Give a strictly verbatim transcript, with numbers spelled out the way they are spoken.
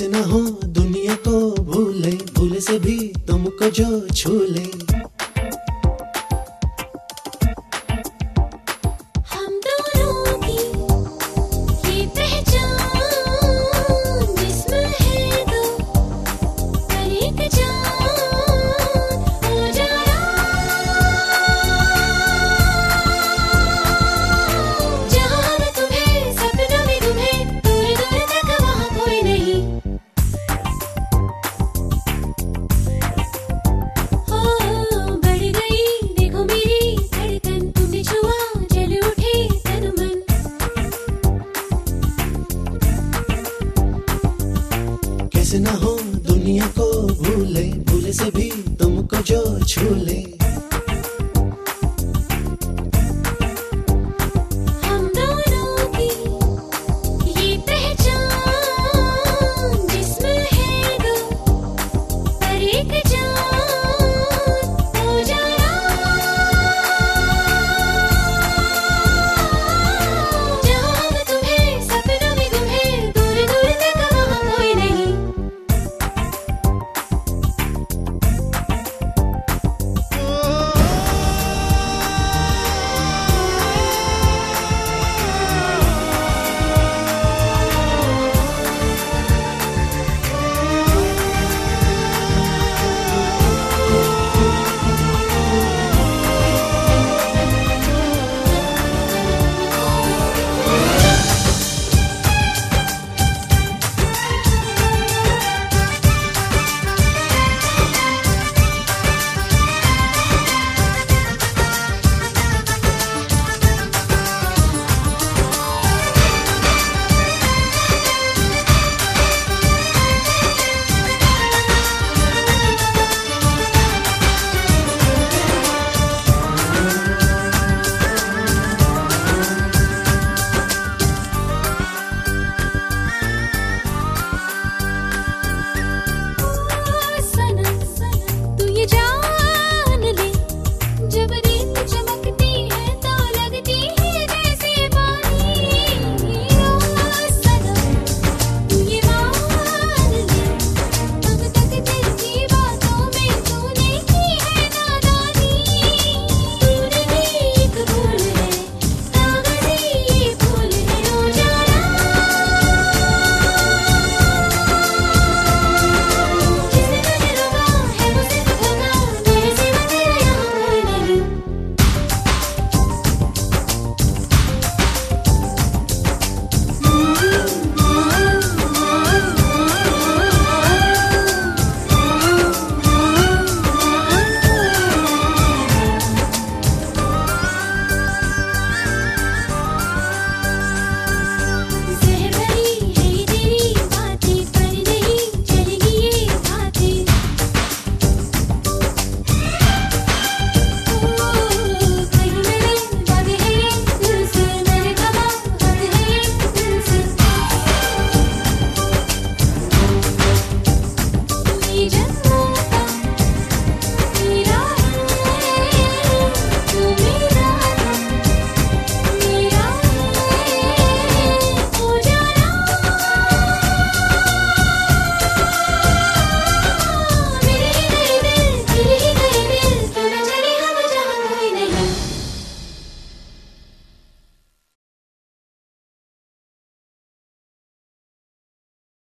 कैसे ना हो दुनिया को भूले, भूले से भी तुमको जो छू ले। हम दोनों की ये पहचान जिस्म है दो पर एक जान हो जाना। जहाँ मैं तुम्हें सपनों में तुम्हें दूर दूर तक वहाँ कोई नहीं। हो बढ़ गई देखो मेरी धड़कन, तुमने छुआ जल उठे तन मन। कैसे ना हो दुनिया को भूले, भूले से भी तुमको जो छू ले।